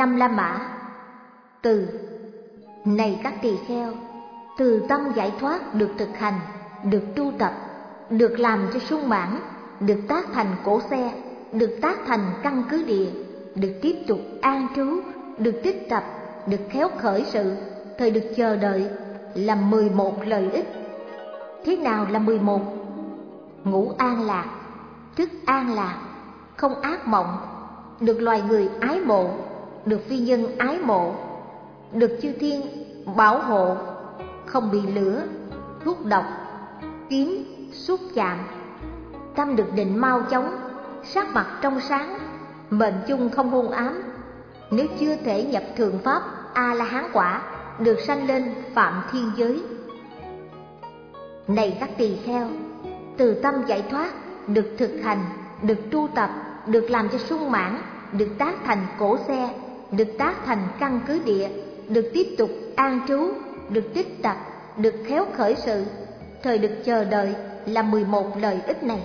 Năm La Mã. Từ. Này các tỳ kheo, từ tâm giải thoát được thực hành, được tu tập, được làm cho sung mãn, được tác thành cỗ xe, được tác thành căn cứ địa, được tiếp tục an trú, được tích tập, được khéo khởi sự, thời được chờ đợi, là 11 lợi ích. Thế nào là 11? Ngủ an lạc, thức an lạc, không ác mộng, được loài người ái mộ, được phi nhân ái mộ, được chư thiên bảo hộ, không bị lửa, thuốc độc, kiếm, xúc chạm, tâm được định mau chóng, sắc mặt trong sáng, mệnh chung không hôn ám. Nếu chưa thể nhập thượng pháp A-la-hán quả, được sanh lên phạm thiên giới. Này các tỳ kheo, từ tâm giải thoát được thực hành, được tu tập, được làm cho sung mãn, được tác thành cỗ xe, được tác thành căn cứ địa, được tiếp tục an trú, được tích tập, được khéo khởi sự, thời được chờ đợi, là 11 lợi ích này.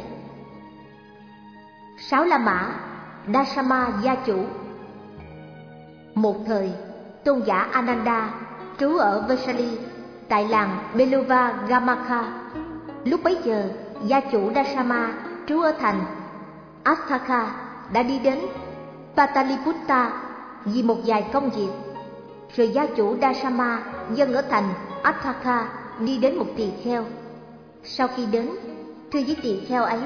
6 La Mã. Dasama gia chủ. Một thời, tôn giả Ananda trú ở Vesali tại làng Beluva-Gamaka. Lúc bấy giờ, gia chủ Dasama trú ở thành Astaka đã đi đến Pataliputta vì một vài công việc. Rồi gia chủ Dasama dâng ở thành Astaka đi đến một tỳ kheo. Sau khi đến, thưa với tỳ kheo ấy: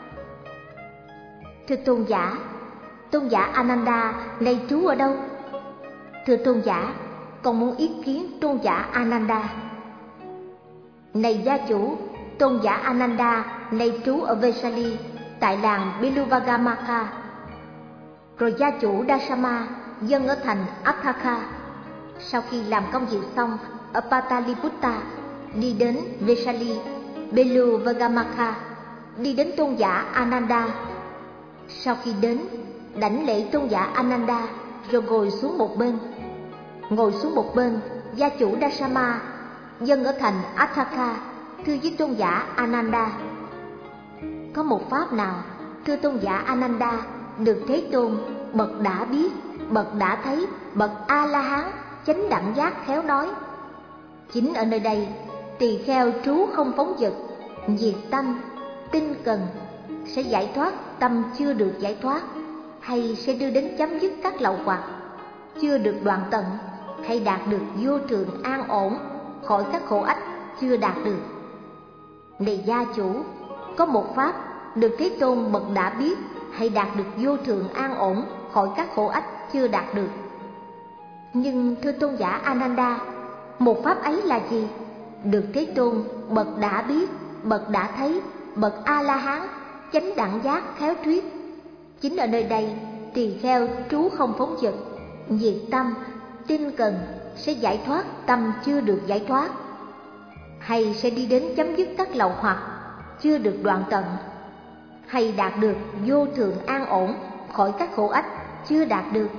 Thưa tôn giả Ananda nay trú ở đâu? Thưa tôn giả, con muốn ý kiến tôn giả Ananda. Này gia chủ, tôn giả Ananda nay trú ở Vesali tại làng Beluvagamaka. Rồi gia chủ Dasama dâng ở thành Attaka. Sau khi làm công việc xong ở Pataliputta, đi đến Vesali, Beluvagamaka, đi đến tôn giả Ananda. Sau khi đến, đảnh lễ tôn giả Ananda rồi ngồi xuống một bên. Ngồi xuống một bên, gia chủ Dasama dâng ở thành Attaka thưa với tôn giả Ananda: Có một pháp nào, thưa tôn giả Ananda, được Thế Tôn bậc đã biết, bậc đã thấy, bậc A-la-hán chánh đẳng giác khéo nói? Chính ở nơi đây, tỳ kheo trú không phóng dật, diệt tâm, tinh cần, sẽ giải thoát tâm chưa được giải thoát, hay sẽ đưa đến chấm dứt các lậu hoặc chưa được đoạn tận, hay đạt được vô thượng an ổn khỏi các khổ ách chưa đạt được. Này gia chủ, có một pháp được Thế Tôn bậc đã biết, hay đạt được vô thượng an ổn khỏi các khổ ách chưa đạt được. Nhưng thưa tôn giả Ananda, một pháp ấy là gì? Được Thế Tôn bậc đã biết, bậc đã thấy, bậc A-la-hán chánh đẳng giác khéo thuyết. Chính ở nơi đây, tỳ kheo trú không phóng dật, diệt tâm, tinh cần, sẽ giải thoát tâm chưa được giải thoát, hay sẽ đi đến chấm dứt các lậu hoặc chưa được đoạn tận, hay đạt được vô thượng an ổn khỏi các khổ ách chưa đạt được.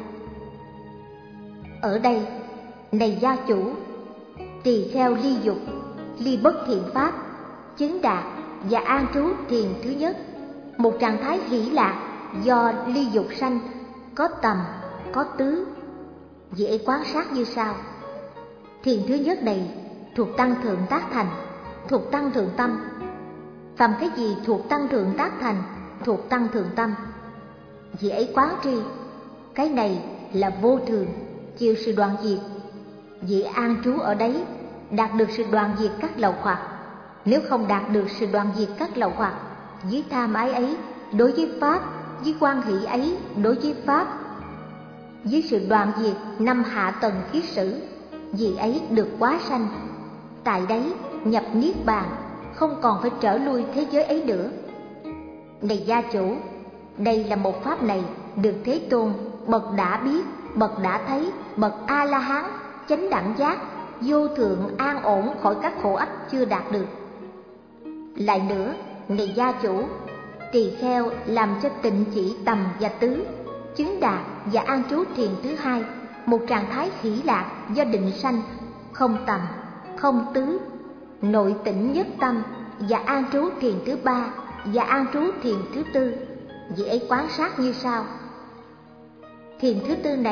Ở đây, này gia chủ, tỳ kheo ly dục, ly bất thiện pháp, chứng đạt và an trú thiền thứ nhất, một trạng thái hỷ lạc do ly dục sanh, có tầm, có tứ. Dễ quan sát như sau: thiền thứ nhất này thuộc tăng thượng tác thành, thuộc tăng thượng tâm. Tầm cái gì thuộc tăng thượng tác thành, thuộc tăng thượng tâm? Dễ quán tri, cái này là vô thường, chịu sự đoạn diệt. Dễ an trú ở đấy, đạt được sự đoạn diệt các lậu hoặc. Nếu không đạt được sự đoạn diệt các lậu hoặc, dưới tham ái ấy đối với pháp, dưới quan hỷ ấy đối với pháp, dưới sự đoạn diệt năm hạ tầng kiết sử, vì ấy được quá sanh. Tại đấy nhập niết bàn, không còn phải trở lui thế giới ấy nữa. Này gia chủ, đây là một pháp này được Thế Tôn bậc đã biết, bậc đã thấy, bậc A-la-hán chánh đẳng giác vô thượng an ổn khỏi các khổ ách chưa đạt được. Lại nữa, này gia chủ, tỳ kheo làm cho tịnh chỉ tầm và tứ, chứng đạt và an trú thiền thứ hai, một trạng thái hỷ lạc do định sanh, không tầm, không tứ, nội tĩnh nhất tâm, và an trú thiền thứ ba và an trú thiền thứ tư. Dễ quan sát như sau: thiền thứ tư này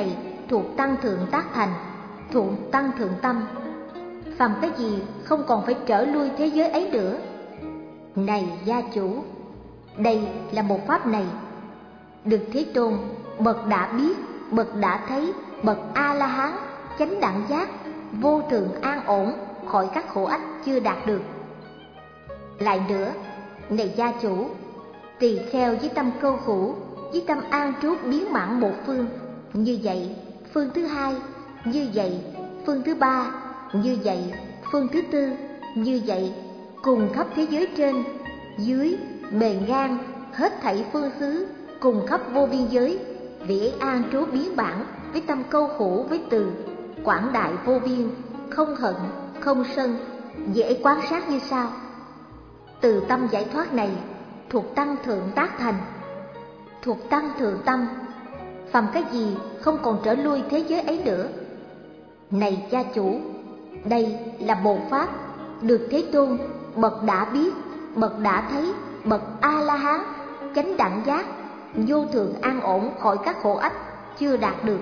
thuộc tăng thượng tác thành, thuộc tăng thượng tâm. Phàm cái gì không còn phải trở lui thế giới ấy nữa. Này gia chủ, đây là một pháp này, được Thế Tôn bậc đã biết, bậc đã thấy, bậc A-la-hán, chánh đẳng giác, vô thượng an ổn khỏi các khổ ách chưa đạt được. Lại nữa, này gia chủ, tỳ kheo với tâm câu khổ, với tâm an trú biến mãn một phương, như vậy phương thứ hai, như vậy phương thứ ba, như vậy phương thứ tư, như vậy cùng khắp thế giới trên, dưới, bề ngang, hết thảy phương xứ, cùng khắp vô biên giới, vị ấy an trú biến bản với tâm câu khổ với từ quảng đại vô biên, không hận, không sân, dễ quan sát như sau. Từ tâm giải thoát này thuộc tăng thượng tác thành, thuộc tăng thượng tâm. Phàm cái gì không còn trở lui thế giới ấy nữa. Này gia chủ, đây là một pháp được Thế Tôn bậc đã biết, bậc đã thấy, bậc A-la-hán, chánh đẳng giác, vô thượng an ổn khỏi các khổ ách chưa đạt được.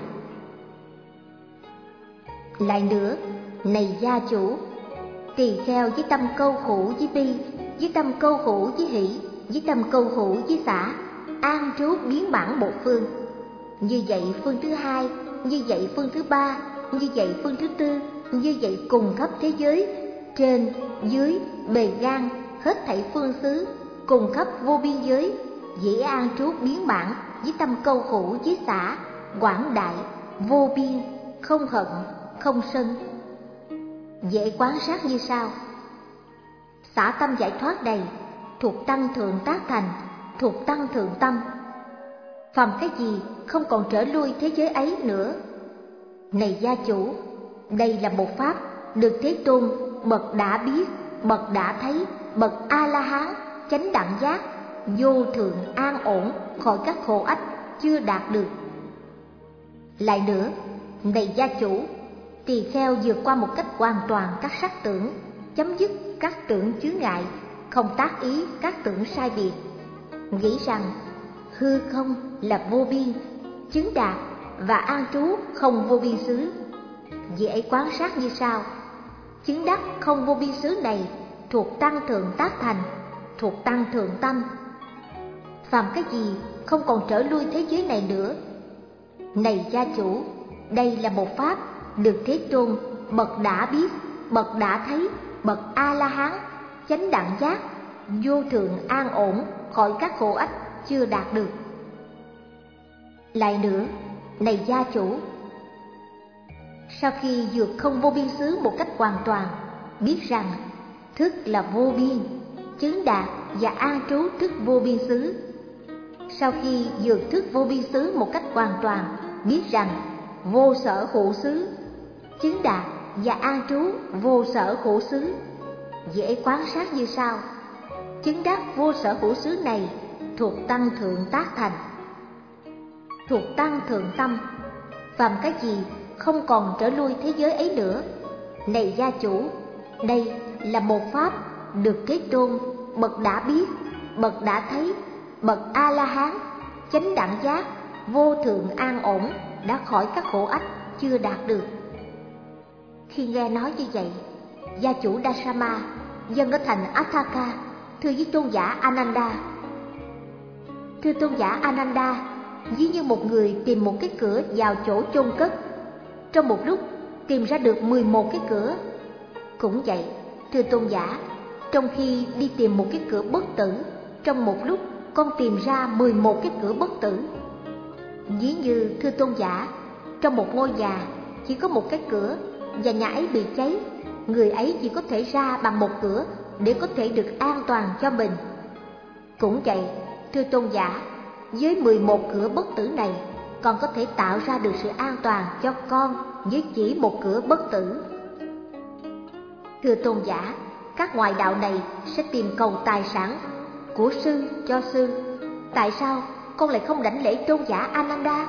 Lại nữa, này gia chủ, tỳ kheo với tâm câu khổ với bi, với tâm câu khổ với hỷ, với tâm câu khổ với xả, an trú biến mãn một phương. Như vậy phương thứ hai, như vậy phương thứ ba, như vậy phương thứ tư, như vậy cùng khắp thế giới, trên, dưới, bề ngang, hết thảy phương xứ, cùng khắp vô biên giới, dễ an trú biến mãn với tâm câu khổ với xả, quảng đại, vô biên, không hận, không sân. Dễ quán sát như sau. Xả tâm giải thoát này thuộc tăng thượng tác thành, thuộc tăng thượng tâm. Phàm cái gì không còn trở lui thế giới ấy nữa. Này gia chủ, đây là một pháp được Thế Tôn bậc đã biết, bậc đã thấy, bậc A-la-hán, chánh đẳng giác, vô thượng an ổn khỏi các khổ ách chưa đạt được. Lại nữa, này gia chủ, tỳ kheo vượt qua một cách hoàn toàn các sắc tưởng, chấm dứt các tưởng chướng ngại, không tác ý các tưởng sai biệt, nghĩ rằng hư không là vô biên, chứng đạt và an trú không vô biên xứ. Dễ quan sát như sau. Chứng đắc không vô biên xứ này thuộc tăng thượng tác thành, thuộc tăng thượng tâm. Phàm cái gì không còn trở lui thế giới này nữa. Này gia chủ, đây là một pháp được Thế Tôn bậc đã biết, bậc đã thấy, bậc A-la-hán, chánh đẳng giác, vô thượng an ổn khỏi các khổ ách chưa đạt được. Lại nữa, này gia chủ, sau khi vượt không vô biên xứ một cách hoàn toàn, biết rằng thức là vô biên, chứng đạt và an trú thức vô biên xứ. Sau khi vượt thức vô biên xứ một cách hoàn toàn, biết rằng vô sở khổ xứ, chứng đạt và an trú vô sở khổ xứ. Dễ quan sát như sau. Chứng đắc vô sở khổ xứ này thuộc tăng thượng tác thành, thuộc tăng thượng tâm. Phàm cái gì không còn trở lui thế giới ấy nữa. Này gia chủ, đây là một pháp được Thế Tôn bậc đã biết, bậc đã thấy, bậc A-la-hán, chánh đẳng giác, vô thượng an ổn đã khỏi các khổ ách chưa đạt được. Khi nghe nói như vậy, gia chủ Dasama dâng ở thành Atthaka thưa với tôn giả Ananda. Thưa tôn giả Ananda, ví như một người tìm một cái cửa vào chỗ chôn cất, trong một lúc tìm ra được 11 cái cửa. Cũng vậy, thưa tôn giả, trong khi đi tìm một cái cửa bất tử, trong một lúc con tìm ra 11 cái cửa bất tử. Ví như, thưa tôn giả, trong một ngôi nhà chỉ có một cái cửa và nhà ấy bị cháy, người ấy chỉ có thể ra bằng một cửa để có thể được an toàn cho mình. Cũng vậy, thưa tôn giả, với 11 cửa bất tử này, con có thể tạo ra được sự an toàn cho con với chỉ một cửa bất tử. Thưa tôn giả, các ngoại đạo này sẽ tìm cầu tài sản của sư cho sư. Tại sao con lại không đảnh lễ tôn giả Ananda?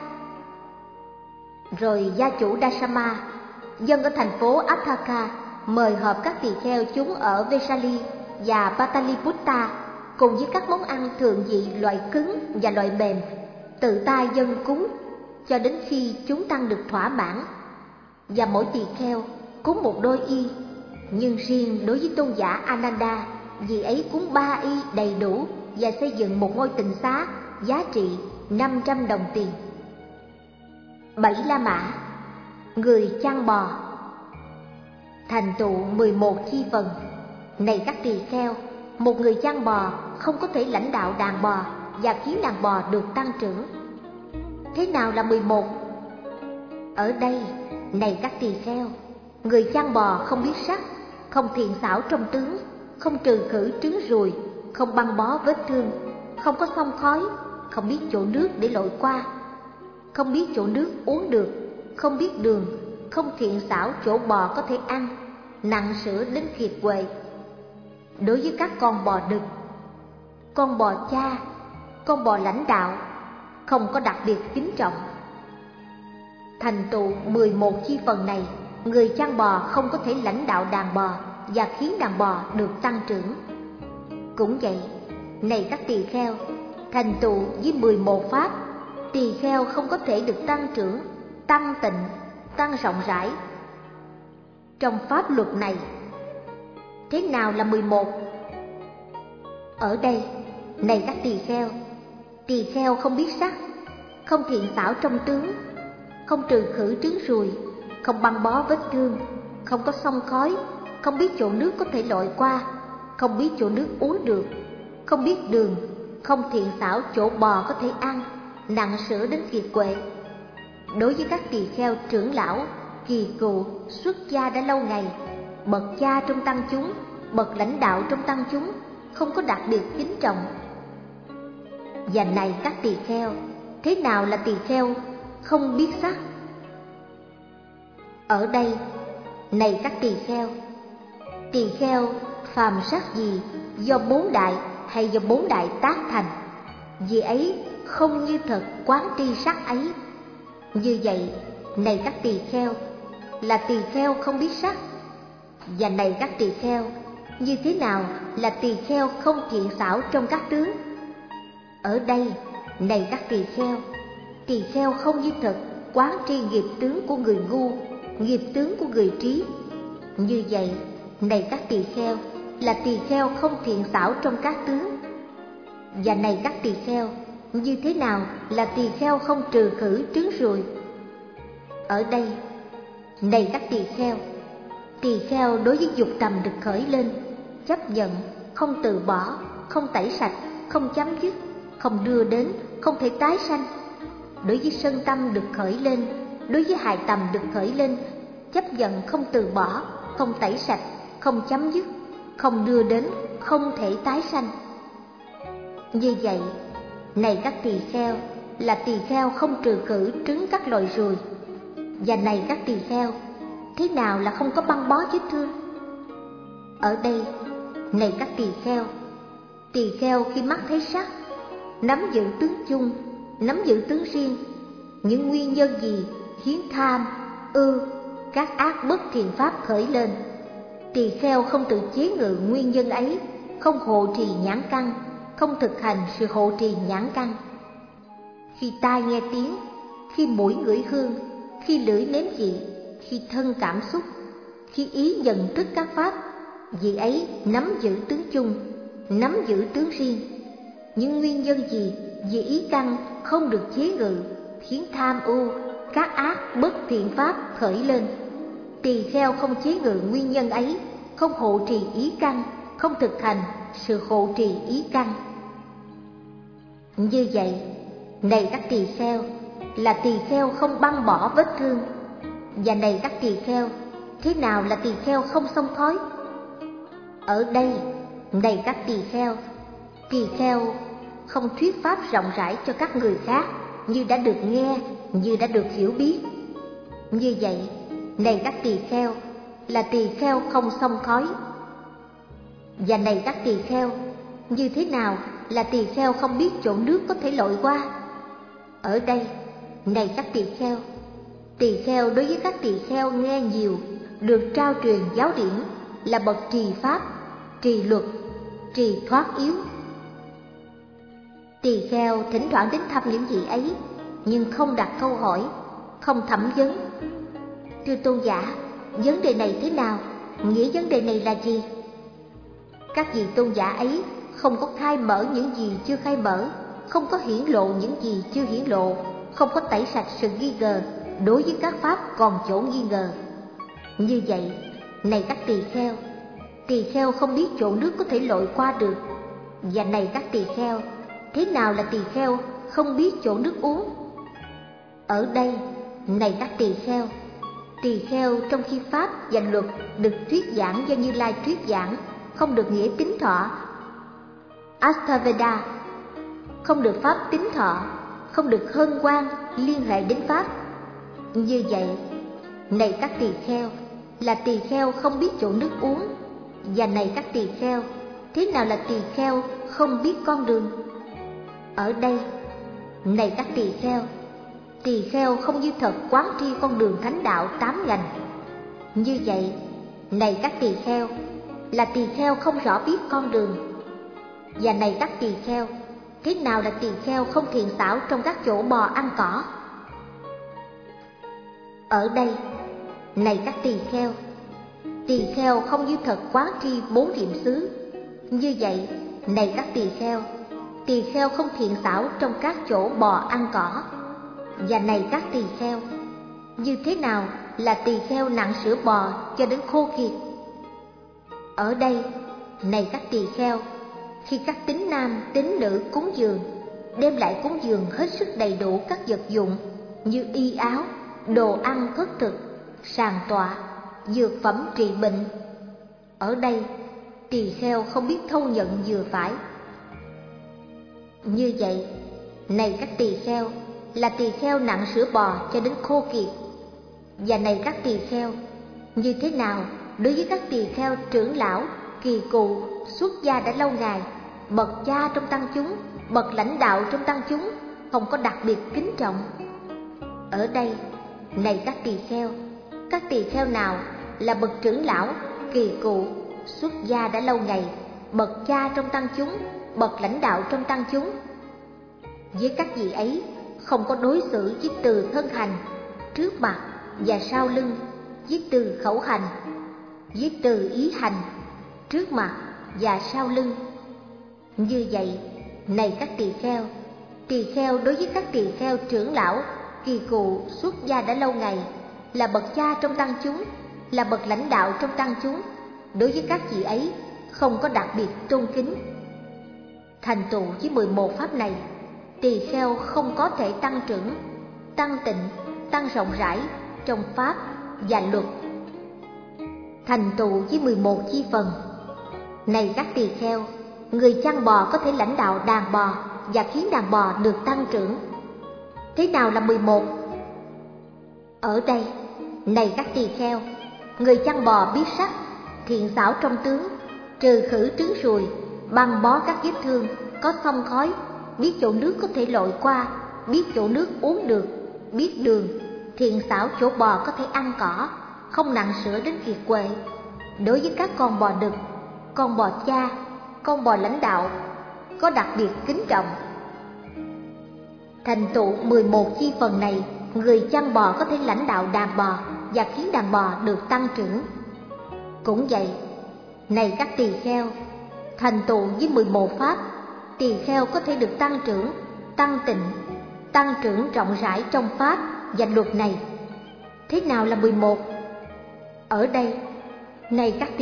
Rồi gia chủ Dasama dâng ở thành phố Atthaka mời họp các tỳ kheo chúng ở Vesali và Pataliputta cùng với các món ăn thượng vị loại cứng và loại mềm, tự tay dâng cúng, cho đến khi chúng tăng được thỏa mãn. Và mỗi tỳ kheo cúng một đôi y, nhưng riêng đối với tôn giả Ananda, vị ấy cúng 3 y đầy đủ và xây dựng một ngôi tịnh xá giá trị 500 đồng tiền. 7 La Mã, người chăn bò, thành tựu 11 chi phần. Này các tỳ kheo, một người chăn bò không có thể lãnh đạo đàn bò và khiến đàn bò được tăng trưởng. Thế nào là 11? Ở đây, này các tỳ kheo, người chăn bò không biết sắc, không thiện xảo trong tướng, không trừ khử trứng ruồi, không băng bó vết thương, không có xông khói, không biết chỗ nước để lội qua, không biết chỗ nước uống được, không biết đường, không thiện xảo chỗ bò có thể ăn, nặng sữa đến kiệt quệ. Đối với các con bò đực, con bò cha, con bò lãnh đạo, không có đặc biệt kính trọng. Thành tựu 11 chi phần này, người chăn bò không có thể lãnh đạo đàn bò và khiến đàn bò được tăng trưởng. Cũng vậy, này các tỳ kheo, thành tựu với 11 pháp, tỳ kheo không có thể được tăng trưởng, tăng tịnh, tăng rộng rãi. Trong pháp luật này, thế nào là 11? Ở đây, này các tỳ kheo không biết sắc, không thiện xảo trong tướng, không trừ khử trứng ruồi, không băng bó vết thương, không có xông khói, không biết chỗ nước có thể lội qua, không biết chỗ nước uống được, không biết đường, không thiện xảo chỗ bò có thể ăn, nặng sữa đến kiệt quệ. Đối với các tỳ kheo trưởng lão, kỳ cựu, xuất gia đã lâu ngày, bậc cha trong tăng chúng, bậc lãnh đạo trong tăng chúng, không có đặc biệt kính trọng. Và này các tỳ kheo, thế nào là tỳ kheo không biết sắc? Ở đây, này các tỳ kheo phàm sắc gì do 4 đại hay do 4 đại tác thành, vì ấy không như thật quán tri sắc ấy. Như vậy, này các tỳ kheo, là tỳ kheo không biết sắc. Và này các tỳ kheo, như thế nào là tỳ kheo không thiện xảo trong các tướng? Ở đây, này các tỳ kheo không như thật quán tri nghiệp tướng của người ngu, nghiệp tướng của người trí. Như vậy, này các tỳ kheo, là tỳ kheo không thiện xảo trong các tướng. Và này các tỳ kheo, như thế nào là tỳ kheo không trừ khử trứng ruồi? Ở đây, này các tỳ kheo đối với dục tầm được khởi lên, chấp nhận, không từ bỏ, không tẩy sạch, không chấm dứt, không đưa đến, không thể tái sanh. Đối với sân tâm được khởi lên, đối với hài tầm được khởi lên, chấp nhận, không từ bỏ, không tẩy sạch, không chấm dứt, không đưa đến, không thể tái sanh. Như vậy, này các tỳ kheo, là tỳ kheo không trừ khử trứng các loài ruồi. Và này các tỳ kheo, thế nào là không có băng bó vết thương? Ở đây, này các tỳ kheo khi mắt thấy sắc, nắm giữ tướng chung, nắm giữ tướng riêng, những nguyên nhân gì khiến tham, ưu, các ác bất thiện pháp khởi lên, tỳ kheo không tự chế ngự nguyên nhân ấy, không hộ trì nhãn căn, không thực hành sự hộ trì nhãn căn. Khi tai nghe tiếng, khi mũi ngửi hương, khi lưỡi nếm vị, khi thân cảm xúc, khi ý nhận thức các pháp, vị ấy nắm giữ tướng chung, nắm giữ tướng riêng. Những nguyên nhân gì vì ý căn không được chế ngự, khiến tham ưu, các ác bất thiện pháp khởi lên, tỳ kheo không chế ngự nguyên nhân ấy, không hộ trì ý căn, không thực hành sự hộ trì ý căn. Như vậy, này các tỳ kheo, là tỳ kheo không băng bỏ vết thương. Và này các tỳ kheo, thế nào là tỳ kheo không xông khói? Ở đây, này các tỳ kheo không thuyết pháp rộng rãi cho các người khác, như đã được nghe, như đã được hiểu biết. Như vậy, này các tỳ kheo, là tỳ kheo không xông khói. Và này các tỳ kheo, như thế nào là tỳ kheo không biết chỗ nước có thể lội qua? Ở đây, này các tỳ kheo đối với các tỳ kheo nghe nhiều, được trao truyền giáo điển, là bậc trì pháp, trì luật, trì thoát yếu. Tỳ kheo thỉnh thoảng đến thăm những vị ấy, nhưng không đặt câu hỏi, không thẩm vấn. Thưa tôn giả, vấn đề này thế nào? Nghĩa vấn đề này là gì? Các vị tôn giả ấy không có khai mở những gì chưa khai mở, không có hiển lộ những gì chưa hiển lộ, không có tẩy sạch sự nghi ngờ đối với các pháp còn chỗ nghi ngờ. Như vậy, này các tỳ kheo không biết chỗ nước có thể lội qua được. Và này các tỳ kheo, thế nào là tỳ kheo không biết chỗ nước uống? Ở đây, này các tỳ kheo trong khi pháp và luật được thuyết giảng do Như Lai thuyết giảng, không được nghĩa tín thọ Astaveda, không được pháp tín thọ, không được hân hoan liên hệ đến pháp. Như vậy, này các tỳ kheo, là tỳ kheo không biết chỗ nước uống. Và này các tỳ kheo, thế nào là tỳ kheo không biết con đường? Ở đây, này các tỳ kheo không như thật quán tri con đường thánh đạo 8 ngành. Như vậy, này các tỳ kheo, là tỳ kheo không rõ biết con đường. Và này các tỳ kheo, thế nào là tỳ kheo không thiện xảo trong các chỗ bò ăn cỏ? Ở đây, này các tỳ kheo không như thật quán tri 4 niệm xứ. Như vậy, này các tỳ kheo không thiện xảo trong các chỗ bò ăn cỏ. Và này các tỳ kheo, như thế nào là tỳ kheo nặng sữa bò cho đến khô kiệt? Ở đây, này các tỳ kheo, khi các tín nam tín nữ cúng dường, đem lại cúng dường hết sức đầy đủ các vật dụng như y áo, đồ ăn khất thực, sàn tọa, dược phẩm trị bệnh. Ở đây, tỳ kheo không biết thâu nhận vừa phải. Như vậy, này các tỳ kheo, là tỳ kheo nặng sữa bò cho đến khô kiệt. Và này các tỳ kheo, như thế nào đối với các tỳ kheo trưởng lão, kỳ cựu, xuất gia đã lâu ngày, bậc cha trong tăng chúng, bậc lãnh đạo trong tăng chúng, không có đặc biệt kính trọng? Ở đây, này các tỳ kheo nào là bậc trưởng lão, kỳ cựu, xuất gia đã lâu ngày, bậc cha trong tăng chúng, bậc lãnh đạo trong tăng chúng? Với các vị ấy không có đối xử với từ thân hành, trước mặt và sau lưng, với từ khẩu hành, với từ ý hành, trước mặt và sau lưng. Như vậy, này các tỳ kheo đối với các tỳ kheo trưởng lão, kỳ cựu, xuất gia đã lâu ngày, là bậc cha trong tăng chúng, là bậc lãnh đạo trong tăng chúng, đối với các vị ấy không có đặc biệt tôn kính. Thành tựu với 11 pháp này, tỳ kheo không có thể tăng trưởng, tăng tịnh, tăng rộng rãi trong pháp và luật. Thành tựu với 11 chi phần. Này các tỳ kheo, người chăn bò có thể lãnh đạo đàn bò và khiến đàn bò được tăng trưởng. Thế nào là 11? Ở đây, này các tỳ kheo, người chăn bò biết sắc, thiện xảo trong tướng, trừ khử trứng ruồi, băng bó các vết thương, có xông khói, biết chỗ nước có thể lội qua, biết chỗ nước uống được, biết đường, thiện xảo chỗ bò có thể ăn cỏ, không nặng sữa đến kiệt quệ. Đối với các con bò đực, con bò cha, con bò lãnh đạo, có đặc biệt kính trọng. Thành tựu 11 chi phần này, người chăn bò có thể lãnh đạo đàn bò và khiến đàn bò được tăng trưởng. Cũng vậy, này các tỳ kheo, thành tựu với 11 pháp, tỳ kheo có thể được tăng trưởng, tăng tịnh, tăng trưởng rộng rãi trong pháp và luật này. Thế nào là 11? Ở đây, này các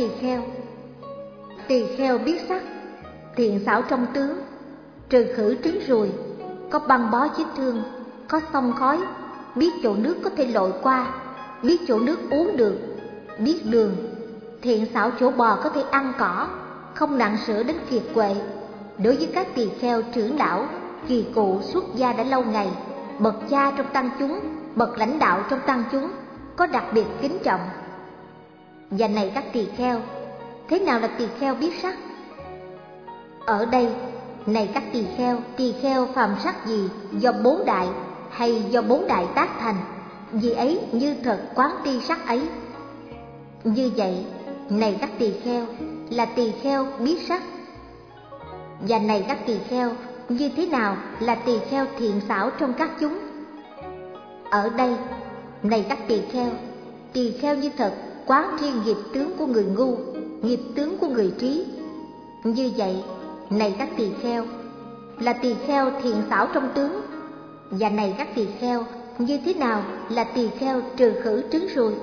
tỳ kheo biết sắc, thiện xảo trong tướng, trừ khử trứng ruồi, có băng bó vết thương, có xông khói, biết chỗ nước có thể lội qua, biết chỗ nước uống được, biết đường, thiện xảo chỗ bò có thể ăn cỏ, không nặng sữa đến kiệt quệ. Đối với các tỳ kheo trưởng lão, kỳ cựu, xuất gia đã lâu ngày, bậc cha trong tăng chúng, bậc lãnh đạo trong tăng chúng, có đặc biệt kính trọng. Và này các tỳ kheo, thế nào là tỳ kheo biết sắc? Ở đây, này các tỳ kheo phàm sắc gì do 4 đại hay do 4 đại tác thành, vì ấy như thật quán tri sắc ấy. Như vậy, này các tỳ kheo, là tỳ kheo biết sắc. Và này các tỳ kheo, như thế nào là tỳ kheo thiện xảo trong các chúng? Ở đây, này các tỳ kheo như thật quán tri nghiệp tướng của người ngu, nghiệp tướng của người trí. Như vậy, này các tỳ kheo, là tỳ kheo thiện xảo trong tướng. Và này các tỳ kheo, như thế nào là tỳ kheo trừ khử trứng ruồi?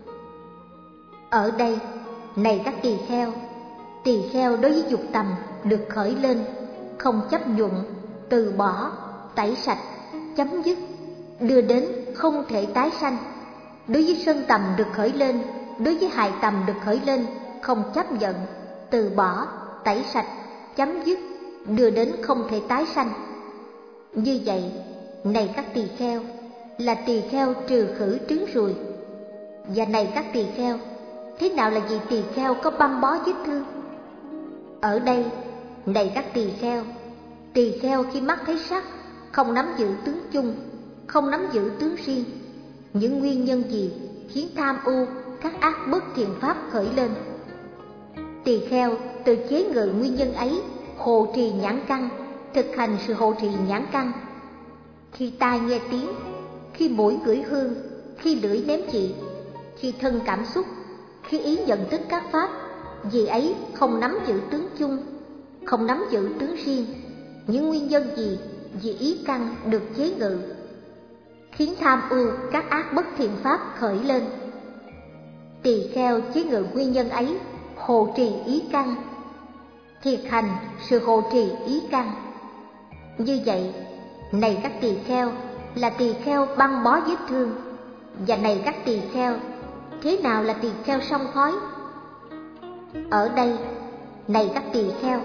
Ở đây, này các tỳ kheo đối với dục tầm được khởi lên, không chấp nhuận, từ bỏ, tẩy sạch, chấm dứt, đưa đến không thể tái sanh. Đối với sân tầm được khởi lên, đối với hài tầm được khởi lên, không chấp nhận, từ bỏ, tẩy sạch, chấm dứt, đưa đến không thể tái sanh. Như vậy, này các tỳ kheo, là tỳ kheo trừ khử trứng ruồi. Và này các tỳ kheo, thế nào là vị tỳ kheo có băng bó vết thương? Ở đây, này các tỳ kheo khi mắt thấy sắc, không nắm giữ tướng chung, không nắm giữ tướng riêng. Những nguyên nhân gì khiến tham ưu, các ác bất thiện pháp khởi lên? Tỳ kheo từ chế ngự nguyên nhân ấy, hộ trì nhãn căn, thực hành sự hộ trì nhãn căn. Khi tai nghe tiếng, khi mũi ngửi hương, khi lưỡi nếm vị, khi thân cảm xúc, khi ý nhận thức các pháp, vì ấy không nắm giữ tướng chung, không nắm giữ tướng riêng. Những nguyên nhân gì vì ý căn được chế ngự, khiến tham ưu các ác bất thiện pháp khởi lên? Tỳ kheo chế ngự nguyên nhân ấy, hộ trì ý căn, thiệt hành sự hộ trì ý căn. Như vậy, này các tỳ kheo, là tỳ kheo băng bó vết thương. Và này các tỳ kheo, thế nào là tỳ kheo sông khói? Ở đây, này các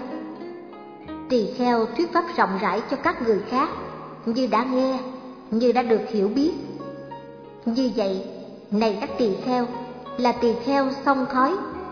tỳ kheo thuyết pháp rộng rãi cho các người khác, như đã nghe, như đã được hiểu biết. Như vậy, này các tỳ kheo, là tỳ kheo xông khói.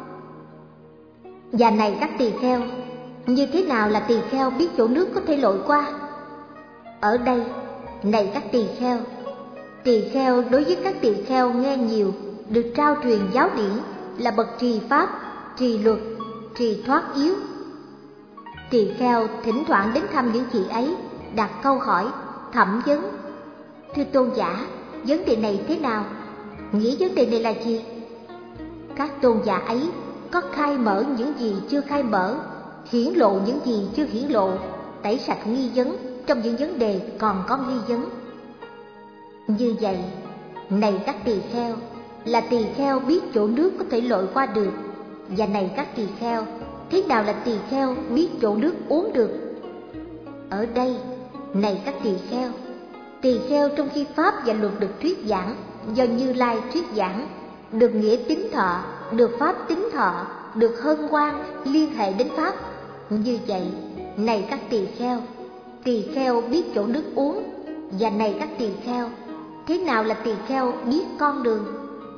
Và này các tỳ kheo, như thế nào là tỳ kheo biết chỗ nước có thể lội qua? Ở đây, này các tỳ kheo đối với các tỳ kheo nghe nhiều, được trao truyền giáo điển, là bậc trì pháp, trì luật, trì thoát yếu. Tỳ kheo thỉnh thoảng đến thăm những chị ấy, đặt câu hỏi, thẩm vấn. Thưa tôn giả, vấn đề này thế nào? Nghĩa vấn đề này là gì? Các tôn giả ấy có khai mở những gì chưa khai mở, hiển lộ những gì chưa hiển lộ, tẩy sạch nghi vấn trong những vấn đề còn có nghi vấn. Như vậy, này các tỳ kheo, là tỳ kheo biết chỗ nước có thể lội qua được. Và này các tỳ kheo, thế nào là tỳ kheo biết chỗ nước uống được? Ở đây, này các tỳ kheo trong khi pháp và luật được thuyết giảng, do Như Lai thuyết giảng, được nghĩa tín thọ, được pháp tín thọ, được hân hoan liên hệ đến pháp. Như vậy, này các tỳ kheo biết chỗ nước uống. Và này các tỳ kheo, thế nào là tỳ kheo biết con đường?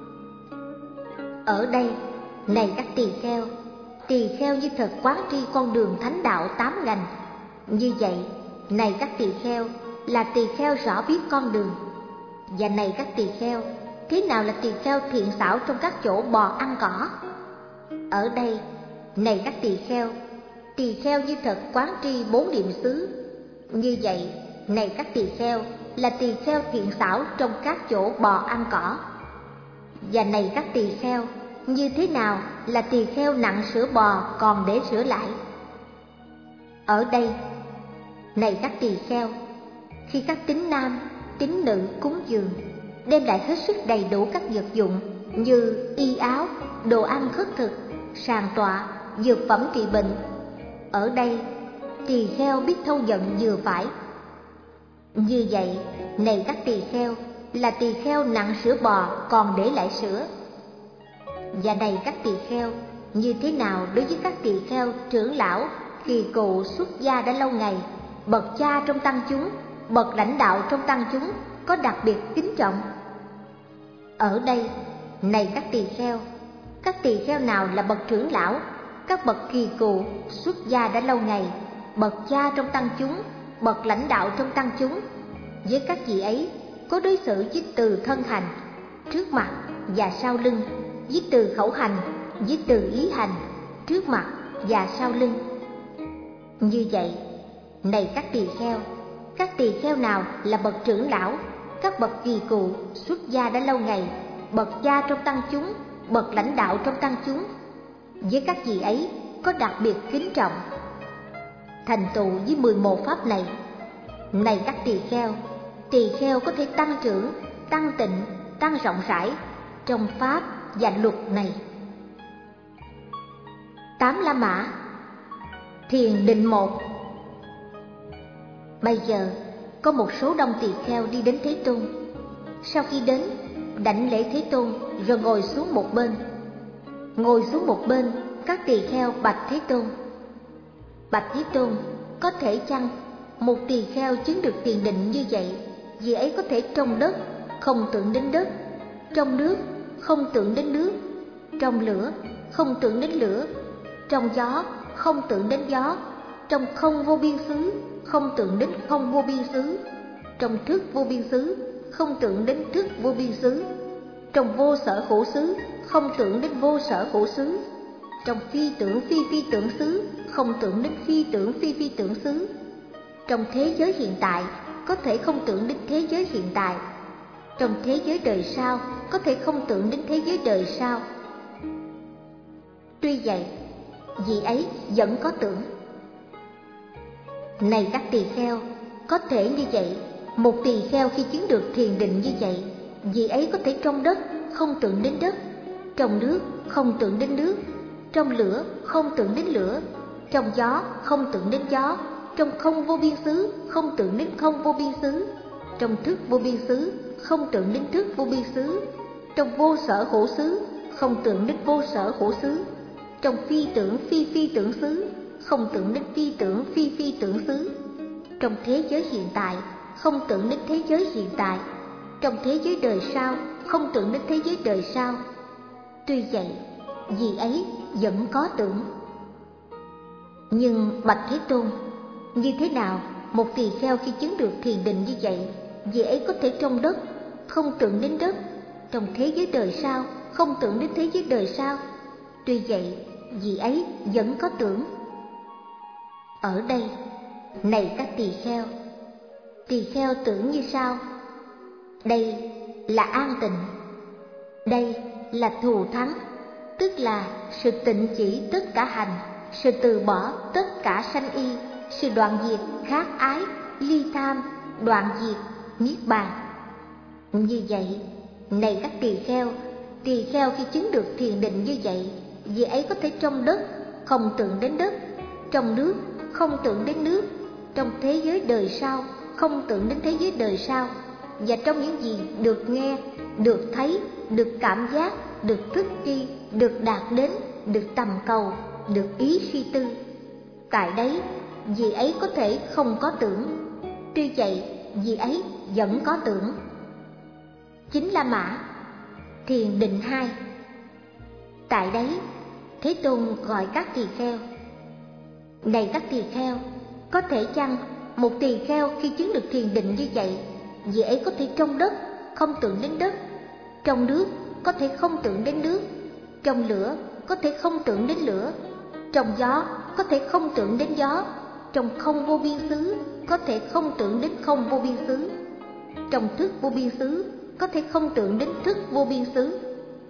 Ở đây, này các tỳ kheo như thật quán tri con đường thánh đạo 8 ngành. Như vậy, này các tỳ kheo, là tỳ kheo rõ biết con đường. Và này các tỳ kheo, thế nào là tỳ kheo thiện xảo trong các chỗ bò ăn cỏ? Ở đây, này các tỳ kheo như thật quán tri 4 niệm xứ. Như vậy, này các tỳ kheo, là tỳ kheo thiện xảo trong các chỗ bò ăn cỏ. Và này các tỳ kheo, như thế nào là tỳ kheo nặng sữa bò còn để sữa lại? Ở đây, này các tỳ kheo, khi các tín nam, tín nữ cúng dường, đem lại hết sức đầy đủ các vật dụng như y áo, đồ ăn khất thực, sàn tọa, dược phẩm trị bệnh. Ở đây, tỳ kheo biết thâu nhận vừa phải. Như vậy, này các tỳ kheo, là tỳ kheo nặng sữa bò còn để lại sữa. Và này các tỳ kheo, như thế nào đối với các tỳ kheo trưởng lão, kỳ cựu xuất gia đã lâu ngày, bậc cha trong tăng chúng, bậc lãnh đạo trong tăng chúng, có đặc biệt kính trọng? Ở đây, này các tỳ kheo nào là bậc trưởng lão, các bậc kỳ cựu xuất gia đã lâu ngày, bậc cha trong tăng chúng, bậc lãnh đạo trong tăng chúng? Với các vị ấy có đối xử với từ thân hành, trước mặt và sau lưng, với từ khẩu hành, với từ ý hành, trước mặt và sau lưng. Như vậy, này các tỳ kheo nào là bậc trưởng lão, các bậc kỳ cụ, xuất gia đã lâu ngày, bậc cha trong tăng chúng, bậc lãnh đạo trong tăng chúng. Với các vị ấy có đặc biệt kính trọng. Thành tựu với 11 pháp này. Này các tỳ kheo có thể tăng trưởng, tăng tịnh, tăng rộng rãi trong pháp và luật này. 8 La Mã. Thiền định 1. Bây giờ có một số đông tỳ kheo đi đến Thế Tôn. Sau khi đến, đảnh lễ Thế Tôn rồi ngồi xuống một bên. Ngồi xuống một bên, các tỳ kheo bạch Thế Tôn: Bạch Thế Tôn, có thể chăng một tỳ kheo chứng được thiền định như vậy, vì ấy có thể trong đất không tưởng đến đất, trong nước không tưởng đến nước, trong lửa không tưởng đến lửa, trong gió không tưởng đến gió, trong không vô biên xứ không tưởng đến không vô biên xứ, trong thức vô biên xứ không tưởng đến thức vô biên xứ, trong vô sở khổ xứ không tưởng đến vô sở khổ xứ, trong phi tưởng phi phi tưởng xứ không tưởng đến phi tưởng phi phi tưởng xứ, trong thế giới hiện tại có thể không tưởng đến thế giới hiện tại, trong thế giới đời sau có thể không tưởng đến thế giới đời sau. Tuy vậy, vị ấy vẫn có tưởng. Này các tỳ kheo, có thể như vậy, một tỳ kheo khi chứng được thiền định như vậy, vị ấy có thể trong đất không tưởng đến đất, trong nước không tưởng đến nước, trong lửa không tưởng đến lửa, trong gió không tưởng đến gió, trong không vô biên xứ không tưởng đến không vô biên xứ, trong thức vô biên xứ không tưởng đến thức vô biên xứ, trong vô sở khổ xứ không tưởng đến vô sở khổ xứ, trong phi tưởng phi phi tưởng xứ không tưởng đến phi tưởng phi phi tưởng xứ, trong thế giới hiện tại không tưởng đến thế giới hiện tại, trong thế giới đời sau không tưởng đến thế giới đời sau. Tuy vậy, vị ấy vẫn có tưởng. Nhưng bạch Thế Tôn, như thế nào một tỳ kheo khi chứng được thiền định như vậy, vị ấy có thể trong đất không tưởng đến đất, trong thế giới đời sau không tưởng đến thế giới đời sau? Tuy vậy, vị ấy vẫn có tưởng. Ở đây, này các tỳ kheo tưởng như sau: đây là an tịnh, đây là thù thắng, tức là sự tịnh chỉ tất cả hành, sự từ bỏ tất cả sanh y, sự đoạn diệt khát ái, ly tham, đoạn diệt niết bàn. Như vậy, này các tỳ kheo khi chứng được thiền định như vậy, vị ấy có thể trong đất không tưởng đến đất, trong nước không tưởng đến nước, trong thế giới đời sau không tưởng đến thế giới đời sau, và trong những gì được nghe, được thấy, được cảm giác, được thức tri, được đạt đến, được tầm cầu, được ý suy tư. Tại đấy, vị ấy có thể không có tưởng. Tuy vậy, vị ấy vẫn có tưởng. 9 La Mã. Thiền định 2. Tại đấy, Thế Tôn gọi các tỳ kheo: Này các tỳ kheo, có thể chăng một tỳ kheo khi chứng được thiền định như vậy, vị ấy có thể trong đất không tưởng đến đất, trong nước có thể không tưởng đến nước, trong lửa có thể không tưởng đến lửa, trong gió có thể không tưởng đến gió, trong không vô biên xứ có thể không tưởng đến không vô biên xứ, trong thức vô biên xứ có thể không tưởng đến thức vô biên xứ,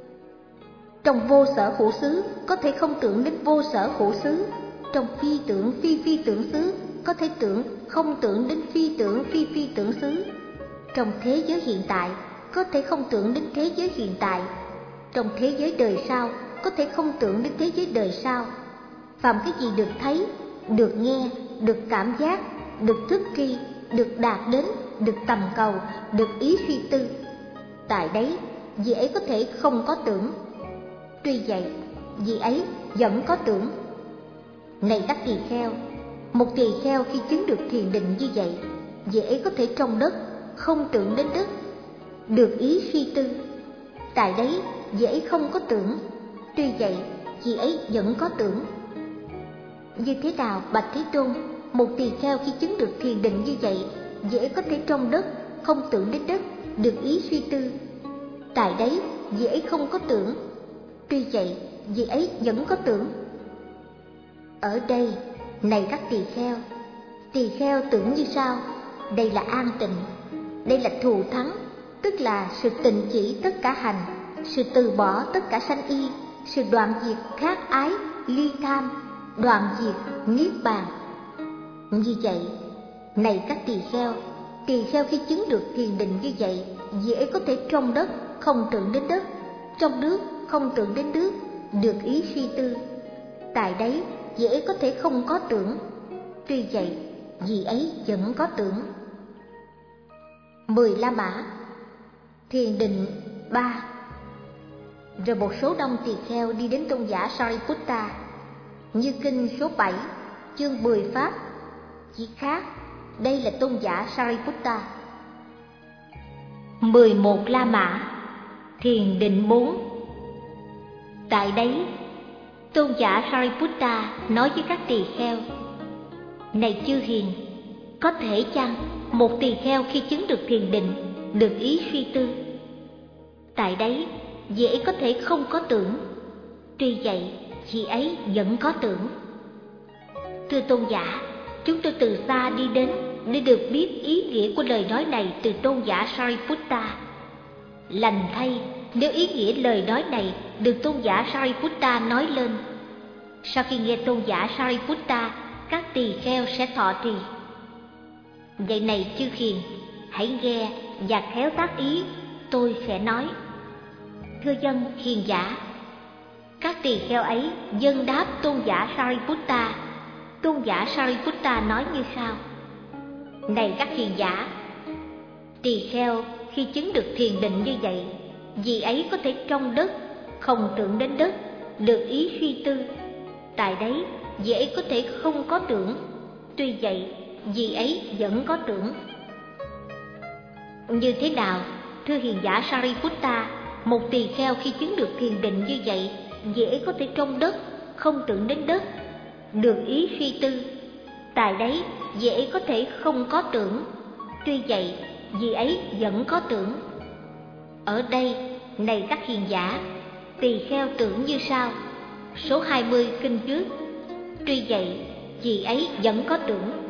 trong vô sở khổ xứ có thể không tưởng đến vô sở khổ xứ, trong phi tưởng phi phi tưởng xứ có thể không tưởng đến phi tưởng phi phi tưởng xứ, trong thế giới hiện tại có thể không tưởng đến thế giới hiện tại, trong thế giới đời sau có thể không tưởng đến thế giới đời sau. Phàm cái gì được thấy, được nghe, được cảm giác, được thức tri, được đạt đến, được tầm cầu, được ý suy tư, tại đấy vị ấy có thể không có tưởng. Tuy vậy, vị ấy vẫn có tưởng. Này các tỳ kheo, một tỳ kheo khi chứng được thiền định như vậy, vị ấy có thể trong đất không tưởng đến đất, được ý suy tư, tại đấy vị ấy không có tưởng. Tuy vậy, vị ấy vẫn có tưởng. Như thế nào bạch Thế Tôn, một tỳ kheo khi chứng được thiền định như vậy, vị ấy có thể trong đất không tưởng đến đất, được ý suy tư, tại đấy vị ấy không có tưởng. Tuy vậy, vị ấy vẫn có tưởng. Ở đây, này các tỳ kheo tưởng như sau: đây là an tịnh, Đây là thù thắng, tức là sự tịnh chỉ tất cả hành, sự từ bỏ tất cả sanh y, sự đoạn diệt khát ái, ly tham, đoạn diệt niết bàn. Như vậy, này các tỳ kheo khi chứng được thiền định như vậy, dễ có thể trong đất không tưởng đến đất, trong nước không tưởng đến nước, được ý suy tư. Tại đấy dễ có thể không có tưởng, tuy vậy vì ấy vẫn có tưởng. 10 La Mã. Thiền định 3. Rồi một số đông tỳ kheo đi đến tôn giả Sariputta, như kinh số 7, chương 10 pháp, chỉ khác đây là tôn giả Sariputta. 11 La Mã. Thiền định 4. Tại đấy, tôn giả Sariputta nói với các tỳ kheo: Này chư hiền, có thể chăng một tỳ kheo khi chứng được thiền định, được ý suy tư? Tại đấy, dễ có thể không có tưởng, tuy vậy, chị ấy vẫn có tưởng. Thưa tôn giả, chúng tôi từ xa đi đến để được biết ý nghĩa của lời nói này từ tôn giả Sariputta. Lành thay, nếu ý nghĩa lời nói này được tôn giả Sariputta nói lên. Sau khi nghe tôn giả Sariputta, các tỳ kheo sẽ thọ trì. Vậy này chư hiền, hãy nghe và khéo tác ý, tôi sẽ nói. Thưa dân hiền giả. Các tỳ kheo ấy dâng đáp tôn giả Sariputta. Tôn giả Sariputta nói như sau: Này các hiền giả, tỳ kheo khi chứng được thiền định như vậy, vì ấy có thể trong đất không tưởng đến đất, được ý suy tư. Tại đấy dễ có thể không có tưởng, tuy vậy vì ấy vẫn có tưởng. Như thế nào, thưa hiền giả Sariputta, một tỳ kheo khi chứng được thiền định như vậy, dễ có thể trong đất không tưởng đến đất, được ý suy tư. Tại đấy dễ có thể không có tưởng, tuy vậy vì ấy vẫn có tưởng. Ở đây, này các hiền giả, tỳ kheo tưởng như sau: số 20 kinh trước. Tuy vậy vì ấy vẫn có tưởng.